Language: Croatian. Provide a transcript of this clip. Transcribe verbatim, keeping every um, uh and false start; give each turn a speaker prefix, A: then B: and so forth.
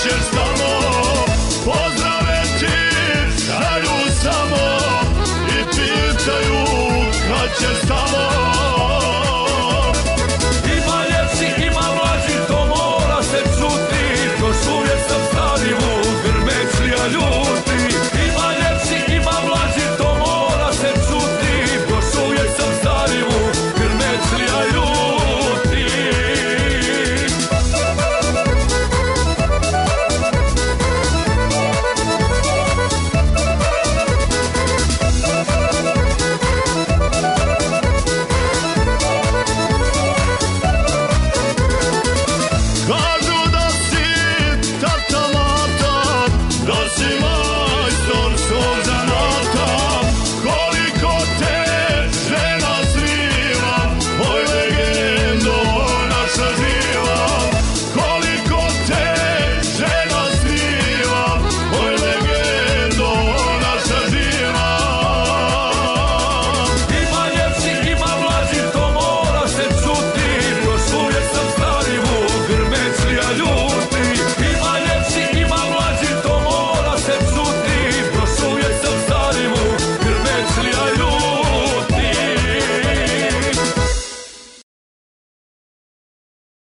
A: ćeš tamo, pozdrave ti šalju samo i pitaju kad ćeš tamo.
B: Ima ljepši, ima mlađi, to mora se čuti, još uvijek sam stari vuk, Grmećlija ljuti. Ima ljepši, ima mlađi, to mora se čuti, još uvijek sam stari vuk, Grmećlija ljuti.
A: Kažu da si tata matar, da si